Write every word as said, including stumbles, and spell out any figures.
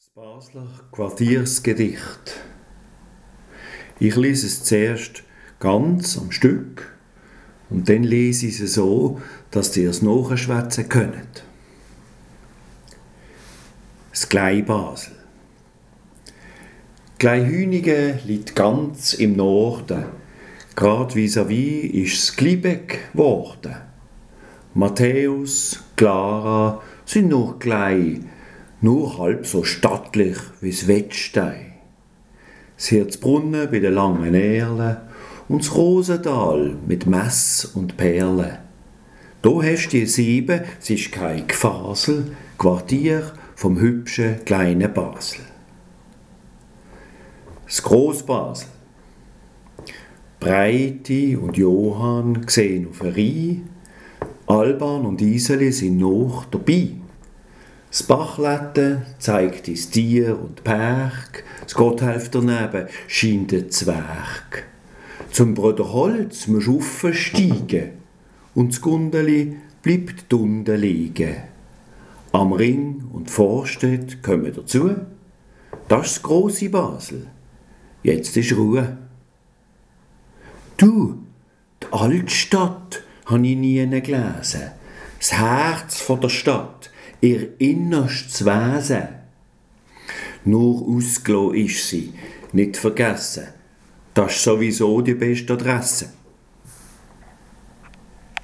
Das Basler Quartiersgedicht. Ich lese es zuerst ganz am Stück und dann lese ich es so, dass ihr es nachschwätzen könnt. Das Glei Basel. Glei Hünigen liegt ganz im Norden. Grad vis-à-vis ist es Glibeck geworden. Matthäus, Clara sind noch gleich, nur halb so stattlich wie das Wettstein. Das Herzbrunnen bei den langen Erlen und das Rosental mit Mess und Perlen. Da hast du die sieben, es ist kein Gefasel, Quartier vom hübschen kleinen Basel. Das Grossbasel. Breiti und Johann sehen auf eine Reihe, Alban und Iseli sind noch dabei. Das Bachletten zeigt ins Tier und Berg, das Gotthelf daneben scheint der Zwerg. Zum Bruder Holz musst du aufsteigen und das Gundeli bleibt unten liegen. Am Ring und Vorstedt kommen dazu, das ist das grosse Basel. Jetzt ist Ruhe. Du, die Altstadt habe ich nie gelesen. Das Herz von der Stadt, ihr innerstes Wesen. Nur ausgelassen ist sie, nicht vergessen. Das ist sowieso die beste Adresse.